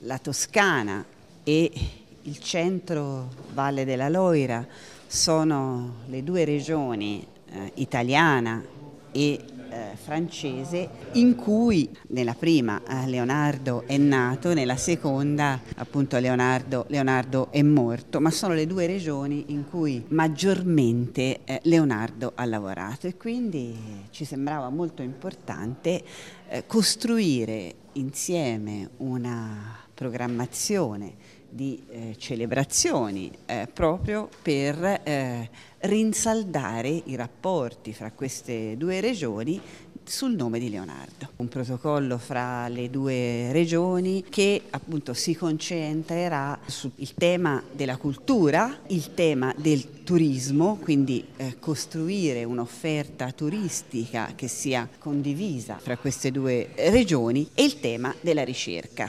la Toscana e il centro Valle della Loira sono le due regioni italiana e francese in cui nella prima Leonardo è nato, nella seconda appunto Leonardo è morto, ma sono le due regioni in cui maggiormente Leonardo ha lavorato e quindi ci sembrava molto importante costruire insieme una programmazione di celebrazioni proprio per rinsaldare i rapporti fra queste due regioni sul nome di Leonardo. Un protocollo fra le due regioni che appunto si concentrerà sul tema della cultura, il tema del turismo, quindi costruire un'offerta turistica che sia condivisa fra queste due regioni e il tema della ricerca.